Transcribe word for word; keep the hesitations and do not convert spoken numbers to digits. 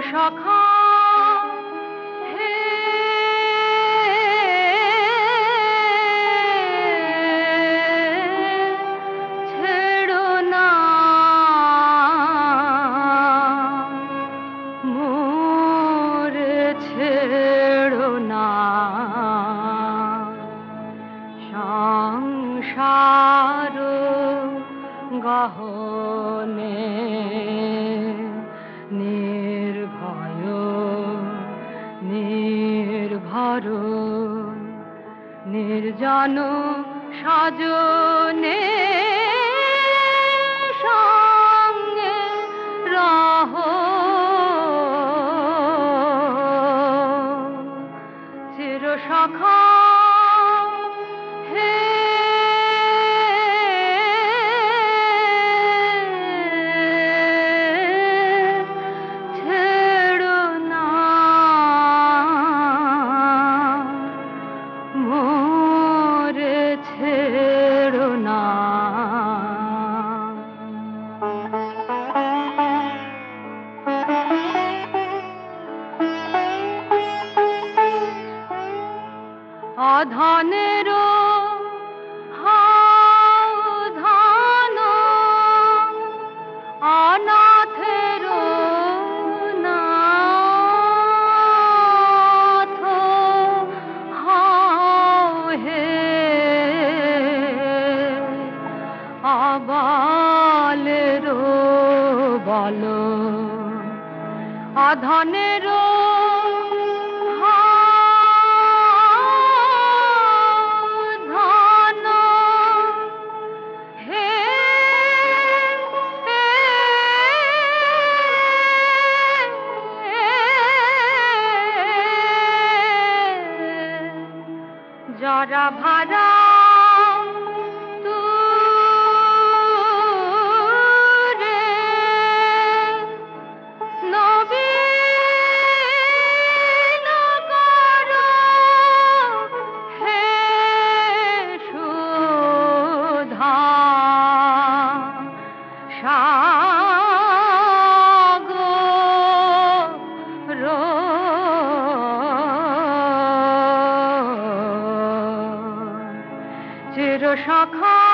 সখা হে ছেড়ো না মোরে ছেড়ো না সংসার গহনে নির্ভয় নির্ভর নির্জন সজনে সঙ্গে রহ চির সখা ছেড়ো না অধনেরও হাও ধন অনাথেরও নাথ হাও হে আবালেরও বল অধনেরও ধন হে জরা ভারা চির সখা